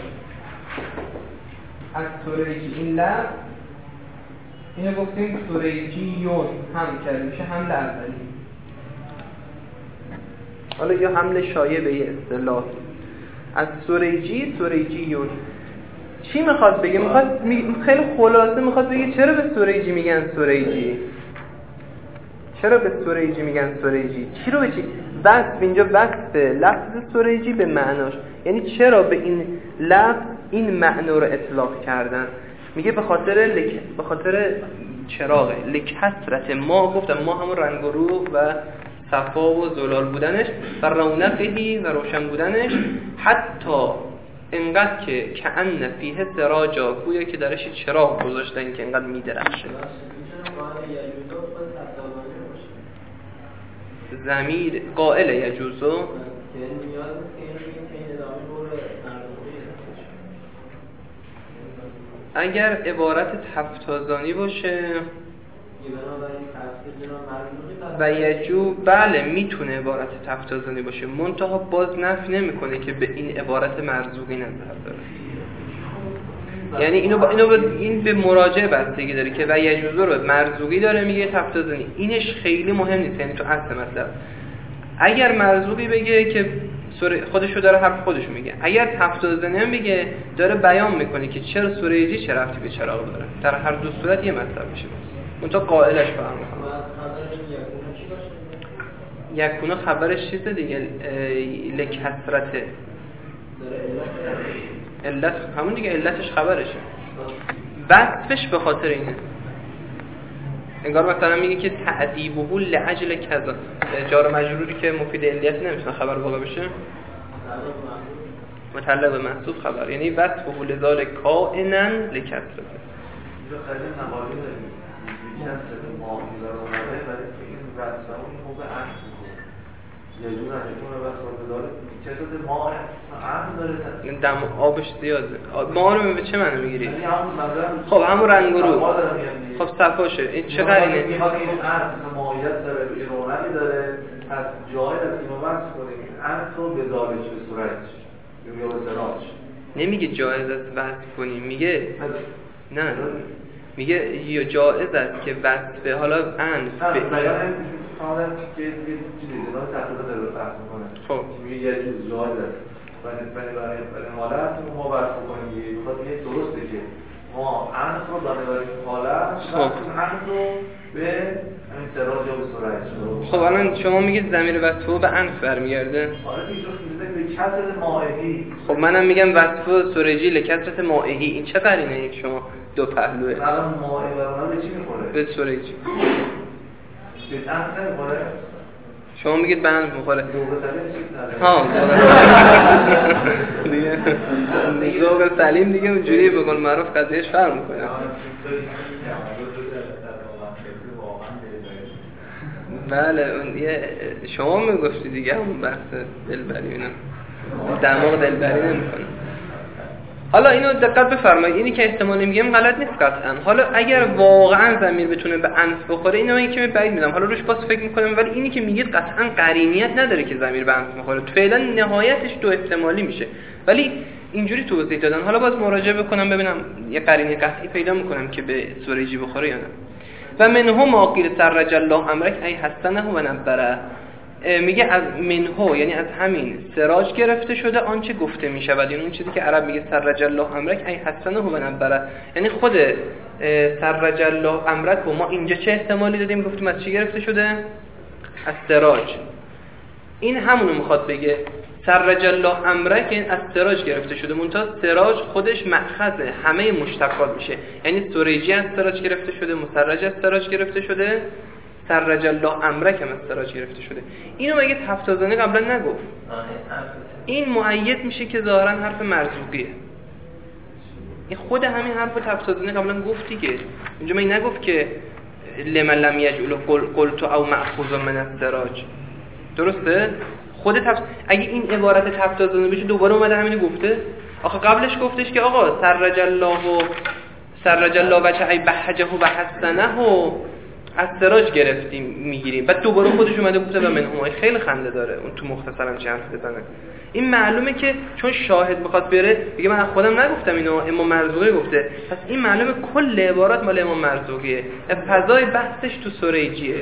از سریجی این لفظ اینو گفتیم سریجیون هم کرده میشه حمل اولی. حالا یا حمل شایع به یه اصطلاح از سریجیون چی میخواد بگه؟ میخواد خیلی خلاصه میخواد بگه چرا به سریجی میگن سریجی؟ چرا به سریجی میگن سریجی؟ چی رو به چی؟ وصف اینجا وصف لفظ سریجی به معناش، یعنی چرا به این لفظ این معنا رو اطلاق کردن؟ میگه به خاطر چراغه لکثرت ما، گفتم ما همون رنگ و رو و صفا و زلال بودنش و رونقهی و روشن بودنش، حتی انقدر که کأن فیه سراجا، گویا که درش چراغ گذاشتن که انقدر میدرخشه. ضمیر قائل یجوزو اگر عبارت تفتازانی باشه و یجو بله میتونه عبارت تفتازانی باشه، منتها باز نفی نمیکنه که به این عبارت مرزوقی نظر داره. یعنی این به مراجعه بستگی داره که و یجوزو رو مرزوقی داره میگه تفتازانی، اینش خیلی مهم نیست. یعنی تو اصل مطلب اگر مرزوقی بگه که خودشو داره حرف خودشو میگه، اگر تفتازانی هم بگه داره بیان میکنه که چرا سریجی چه رفتی به چراغ داره. در هر دو صورت یه مطلب میشه. اون تا قائلش فهم میکنه. یکونه خبرش چیزه دیگه، لکثرته علت همون دیگه، علتش خبرشه، وصفش به خاطر اینه. انگار مثلا میگه که تعذیبه لاجل کذا، جار مجروری که مفید علیت نمیتونه خبر واقع بشه، متعلق به محذوف خبر، یعنی وصفه لذالک کائنا لکثرته. جو خیلی نمالی داریم کثرت معامله رو اومده ولی تو این وصفه اون موقع عهد میکنه یه جور نمیتونه وصفه داره چطور ما عهد داره این دم آبش زیاده. ما رو به چه معنی میگیری؟ خب همون رنگ و رو، خب صفاشه. این چقدر اینه؟ میخواد این عهد ماهیت داره، این رونقی داره، از جای از اینو وصف کنیم عهد رو به ذالک به صورت یا به سراج. نمیگه جایز است وصف کنیم، میگه نه میگه یا جایز است که وصف حالا انف بیان فعلا که چیزی داره تحقیق داره بحث میکنه. خب میگه یه چیز جایز است برای حالت ما وصف کنیم. میخواد یه درسته که ما انف رو داده برای حالت و انف رو به همین سراج یا به سرعت. خب الان شما میگید ضمیر وصفه به انف برمیگرده. آره دیگه به کسرت مائهی. خب منم میگم وصفه سرجی لکسرت مائهی. این چه قرینه یک شما دو پهلوه؟ الان مائه برای به چی میخوره؟ به سرجی. به انف نمیخوره؟ شما میگید به انف میخوره. ها دیگه ذوق سلیم دیگه اونجوری به قول معروف قضیهش فرق میکنه. بله اون شما میگفتی دیگه اون بحث دلبری اینا دماغ دلبری نمیکنه. حالا اینو دقت بفرمایید، اینی که احتمال میگم غلط نیست قطعا. حالا اگر واقعا ضمیر بتونه به انف بخوره اینو من یکم بعید میدم، حالا روش باز فکر میکنم، ولی اینی که میگید قطعا قرینیت نداره که ضمیر به انف بخوره. فعلا نهایتش دو احتمالی میشه، ولی اینجوری توضیح دادن. حالا باز مراجعه بکنم ببینم یه قرینه قطعی پیدا میکنم که به سرجی بخوره یا نه. و منه ما قیل سرج الله امرک ای حسنه و نبره. میگه از منه یعنی از همین سراج گرفته شده آنچه گفته میشود، یعنی اون چیزی که عرب میگه سرج الله امرک ای حسنه و نبره، یعنی خود سرج الله امرک و ما اینجا چه احتمالی دادیم گفتیم از چی گرفته شده؟ از سراج. این همونو میخواد بگه سرج الله امرک این از سراج گرفته شده، منتها سراج خودش مأخذ همه مشتقات میشه، یعنی سریجی از سراج گرفته شده، مسرج از سراج گرفته شده، سرج الله امرک هم از سراج گرفته شده. اینو مگه تفتازانی قبلا نگفت؟ این مؤید میشه که ظاهرا حرف مرزوقیه. این خود همین حرف تفتازانی قبلا گفتی که اینجا من نگفت که لمن لم یجعل قلت او مأخوذ من السراج، درسته؟ اگه این عبارت تفتازانی بشه دوباره اومده همینو گفته. آخه قبلش گفتش که آقا سرج الله وجه ای بحجه و حسنه و از سراج گرفتیم میگیریم، بعد دوباره خودش اومده گفته و منهما. خیلی خنده داره اون تو مختصرا چه حرف بزنه. این معلومه که چون شاهد میخواد بره بگه من خودم نگفتم اینو، امام مرزوقی گفته، پس این معلومه کل عبارات مال امام مرزوقیه، فضای بحثش تو سریجیه.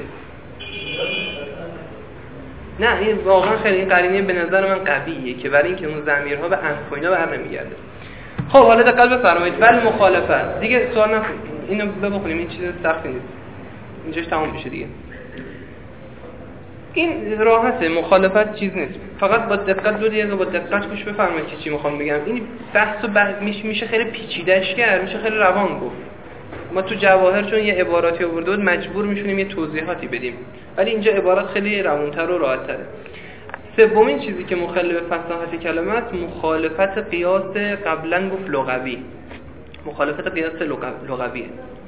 نه این واقعا خیلی این قرینه به نظر من قویه که برای اینکه اون ضمیرها به انف و اینا برنمیگرده. خب حالا دقت بفرمایید. بل مخالفت دیگه سوال نکنید، اینو بخونیم، این چیز سختی نیست، اینجاش تمام میشه دیگه. این راحته، مخالفت چیز نیست، فقط با دقت 2 دقیقه با دقت گوش بفرمایید که چی میخوام بگم. این بحثو میشه خیلی پیچیده‌اش کرد، میشه خیلی روان گفت. ما تو جواهر چون یه عباراتی آورده بود مجبور میشونیم یه توضیحاتی بدیم، ولی اینجا عبارات خیلی روان‌تر و راحت‌تره. سومین چیزی که مخالف فصاحت کلمه است مخالفت قیاس، قبلا گفت لغوی، مخالفت قیاس لغویه.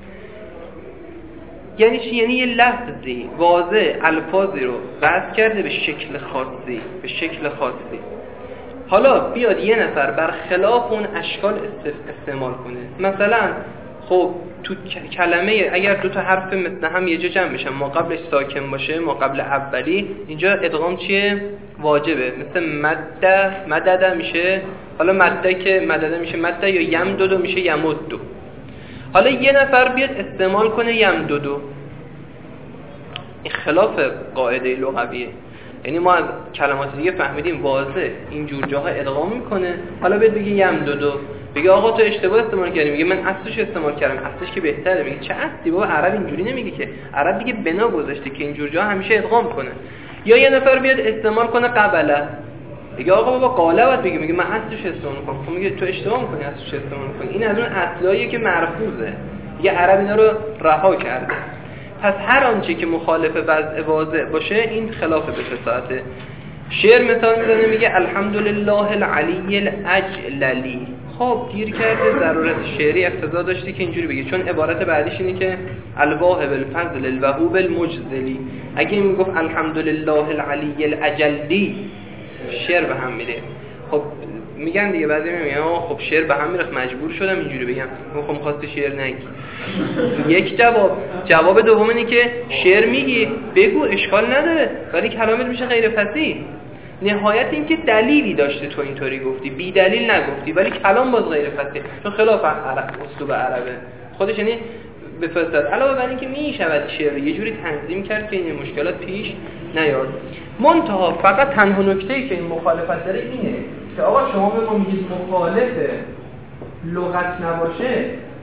یعنی چی؟ یعنی یه لفظی واضح الفاظی رو وضع کرده به شکل خاصی، حالا بیاد یه نفر برخلاف اون اشکال استعمال کنه. مثلا خب تو کلمه اگر 2 تا حرف مثل هم یه جا جمع بشن، ما قبلش ساکن باشه، ما قبل اولی، اینجا ادغام چیه؟ واجبه. مثل مدده میشه، حالا مدده که مدده میشه مدده، یا یمددو میشه یمددو. حالا یه نفر بیاد استعمال کنه یمددو، این خلاف قاعده لغویه. یعنی ما از کلمات دیگه فهمیدیم واضح اینجور جاها ادغام میکنه، حالا بیاد بگه یمددو، بگه آقا تو اشتباه استعمال کردی، میگه من اصلش استعمال کردم، اصلش که بهتره. میگه چه اصلی بابا؟ عرب اینجوری نمیگه که، عرب دیگه بنا گذاشته که اینجور جاها همیشه ادغام کنه. یا یه نفر بیاد استعمال کنه قبله، میگه آقا بابا قاله باید بگه، میگه من اصلش استعمال میکنم. خب میگه تو اشتباه میکنی، اصلش استعمال میکنی. این از اون اصلاییه که مرفوضه، یه عرب اینا رو رها کرده. پس هر آنچه که مخالف وضع واضح باشه این خلاف به فصاحته. شعر مثال میزنه میگه الحمدلله العلی الاجللی. خب گیر کرده، ضرورت شعری اقتضا داشتی که اینجوری بگه، چون عبارت بعدیش اینه که الواهب الفضل الوهوب المجزلی. اگه میگفت الحمدلله العلی الاجلی شعر به هم میره. خب میگن دیگه بعضی میگن خب شعر به هم میره، مجبور شدم اینجوری بگم. خب می‌خواستی شعر نگی. یک جواب دوم اینه که شعر میگی بگو، اشکال نداره، ولی کلامت میشه غیر فصیح. نهایت این که دلیلی داشته تو اینطوری گفتی، بی دلیل نگفتی، ولی کلام باز غیر فصیح، چون خلاف اسلوب عربه خودش. یعنی به فصاحت علاوه بر اینکه میشود شعر یه جوری تنظیم کرد که این مشکلات پیش نیاد. منتها فقط تنها نکته‌ای که این مخالفت داره اینه که آقا شما به ما میگید مخالف لغت نباشه،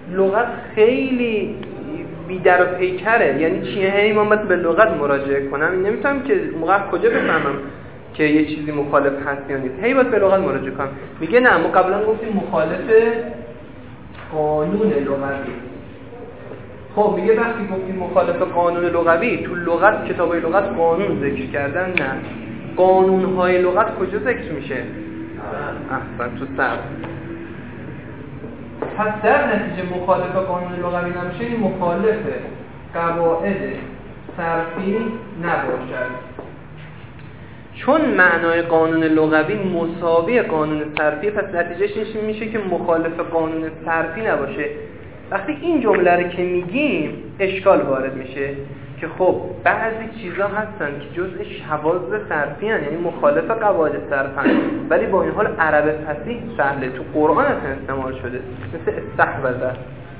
لغت خیلی بی در و پیکره، یعنی چیه هی من باید به لغت مراجعه کنم، نمیتونم که موقع کجا بفهمم که یه چیزی مخالف هست یا نیست، هی باید به لغت مراجعه کنم. میگه نه، ما قبلا گفتیم مخالف قانون لغوی. خب میگه وقتی گفتیم مخالف قانون لغوی، تو لغت کتابای لغت قانون ذکر کردن؟ نه. قانون‌های لغت کجا ذکر میشه؟ احسن، تو صرف. پس در نتیجه مخالف قانون لغوی نمیشه، این مخالف قواعد صرفی نباشد. چون معنای قانون لغوی مساوی قانون صرفی، پس نتیجهش این میشه که مخالف قانون صرفی نباشه. وقتی این جمله رو که میگیم اشکال وارد میشه که خب بعضی چیزا هستن که جزء شواذ صرفی هستن، یعنی مخالف قواعد صرفن، ولی با این حال عرب فصیح سهله، تو قرآن اصلا استعمال شده، مثل استحوذ.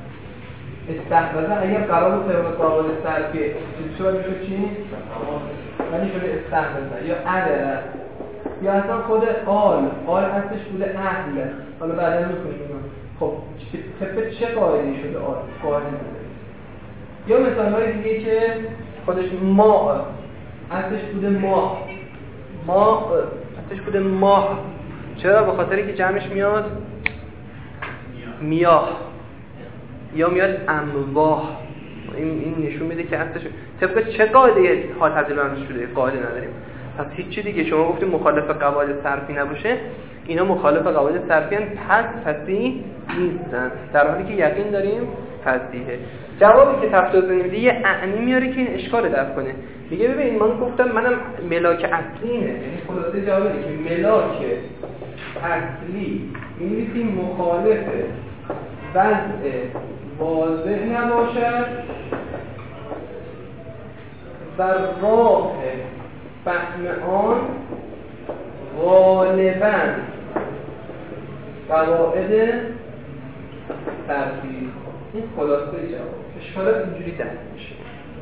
اگر قرار بود طبق قواعد صرفی چطور میشه چی؟ ولی شده استحوذ یا عدل، یا اصلا خود آل هستش بوده اهل. حالا بعدا میکنیم خب طبق چه قاعده‌ای شده قاعده بوده. یا مثال‌های دیگه که خودش ما اصلش بوده ما اصلش بوده ماه. چرا؟ به خاطری که جمعش میاد میاه یا میاد امواه. این نشون میده که اصلش طبق چه قاعده حال تبدیل شده. قاعده نداریم. پس هیچ دیگه شما گفتیم مخالف قواعد صرفی نباشه، اینا مخالف قواعد صرفی ان، پس فصیح نیستن، در حالی که یقین داریم فصیحه. جوابی که تفتازه نمیده یه اعنی میاره که این اشکال دفع کنه. میگه ببین من گفتم منم ملاک اصلی اینه، یعنی خلاصه جواب اینه که ملاک اصلی این مخالف وضع واضح نباشد و راه فهم آن غالباً قواعد صرفی. این خلاصه جواب. اشکالات اینجوری دست میشه.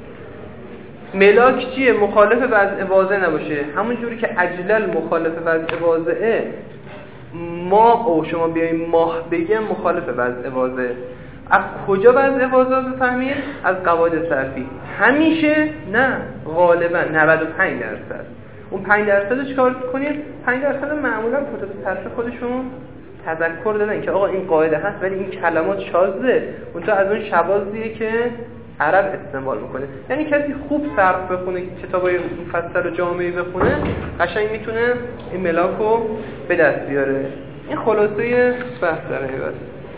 ملاک چیه؟ مخالف وضع واضح نباشه. همون جوری که اجلل مخالف وضع واضحه، ماه او شما بیاییم ماه بگیم مخالف وضع واضح. از کجا وضع واضح بفهمید؟ از قواعد صرفی. همیشه نه، غالبا 95%. اون 5% رو چیکار کنید؟ 5% معمولا کتاب صرف خودشون تذکر دادن که آقا این قاعده هست ولی این کلمات شاذه، اون تو از اون شواذیه که عرب استعمال میکنه. یعنی کسی خوب صرف بخونه، کتابای مفصل و جامعی بخونه، قشنگ میتونه این ملاکو به دست بیاره. این خلاصه بحث در حقیقت.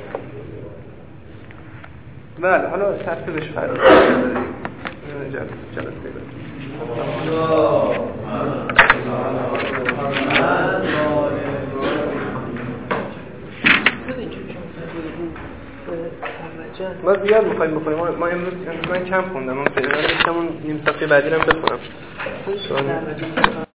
بله، حالا ترتیبش فرق داره. جلسه ما زیاد میخواییم بخونیم. ما امروز من کم خوندم، من فعلا نیم صفحه بعدی رو بخونم.